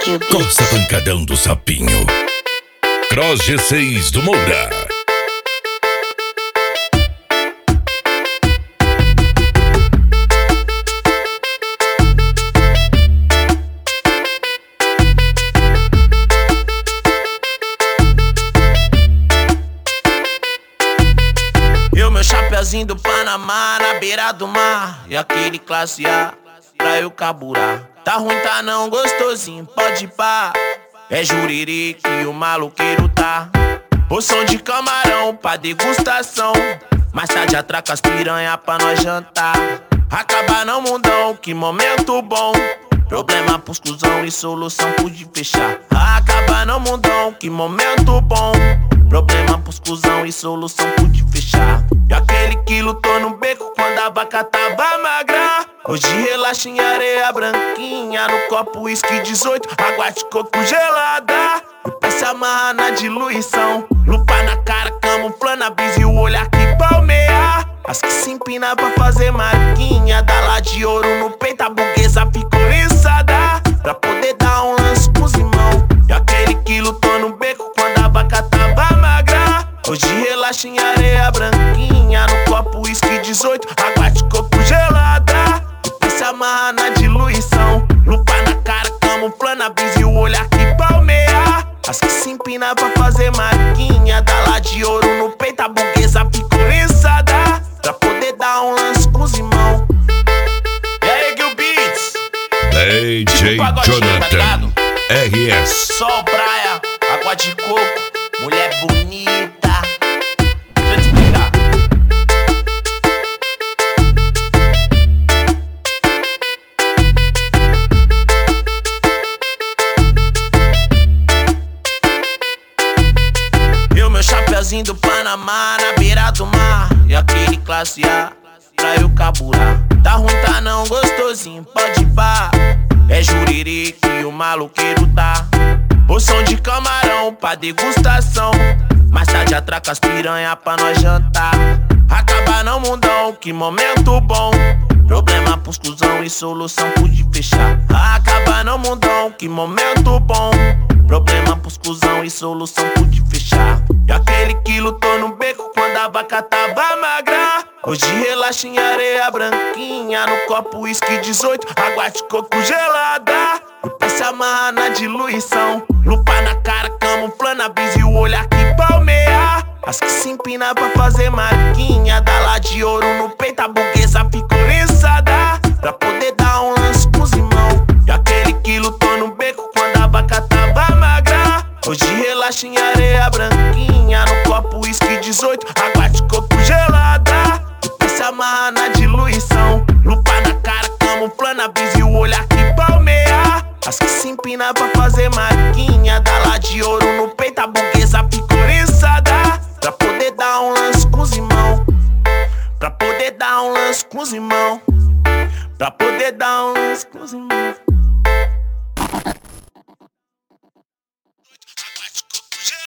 Egil Beats. Costa Pancadão do Sapinho. Cross G6 do Moura. Eu, meu chapeuzinho do Panamá, na beira do mar, e aquele classe A pra eu carburar. Tá ruim, tá não, gostosinho, pode ir pá. É Juriri que o maloqueiro tá. Porção de camarão pra degustação. Mais tarde atraca as piranha pra nós jantar. Acabar não, mundão, que momento bom. Problema pros cuzão e solução pude fechar. Acabar não, mundão, que momento bom. Problema pros cuzão e solução pude fechar. E aquele que lutou no beco quando a vaca tava magra, hoje relaxa em areia branquinha, no copo uísque 18, água de coco gelada. O pé se amarra na diluição, lupa na cara, camuflando a brisa e o olhar que palmeia. As que se empina pra fazer marquinha, dá lá de ouro no peito, a burguesa ficou riçada, pra poder dar um lance com os irmãos. E aquele que lutou no beco quando a vaca tava magra, hoje relaxa em areia branquinha, no copo uísque 18, água de coco gelada. O pé se amarra na diluição, lupa na cara, camuflando a brisa e o olhar que palmeia. As que se empina pra fazer marquinha, dá lá de ouro no peito, a burguesa ficou riçada, pra poder dar um lance com os irmãos. E aí, Egil Beats, DJ Jonathan RS. sol, praia, água de coco, mulher bonita. Deixa eu te explicar. Eu, meu chapeuzinho do Panamá, na beira do mar, e aquele classe A pra eu carburar. Tá ruim, tá não, gostosinho, pode ir pá. É Juriri que o maloqueiro tá. Porção de camarão pra degustação. Mais tarde atraca as piranha pra nós jantar. Acabar não, mundão, que momento bom. Problema pros cuzão e solução pude fechar. Acabar não, mundão, que momento bom. Problema pros cuzão e solução pude fechar. E aquele que lutou no beco quando a vaca tava magra, hoje relaxa em areia branquinha, no copo uísque 18, água de coco gelada. O pé se amarra na diluição, lupa na cara, camuflando a brisa e o olhar que palmeia. As que se empina pra fazer marquinha, dá lá de ouro no peito, a burguesa ficou riçada, pra poder dar um lance com os irmãos. E aquele que lutou no beco quando a vaca tava magra, hoje relaxa em areia branquinha, no copo uísque 18, água de coco gelada. O pé se amarra na diluição, lupa na cara, camuflando a brisa e o olhar que palmeia. As que se empina pra fazer marquinha, dá lá de ouro no peito, a burguesa ficou riçada, pra poder dar um lance com os irmãos. Pra poder dar um lance com os irmãos. Pra poder dar um lance com os irmãos.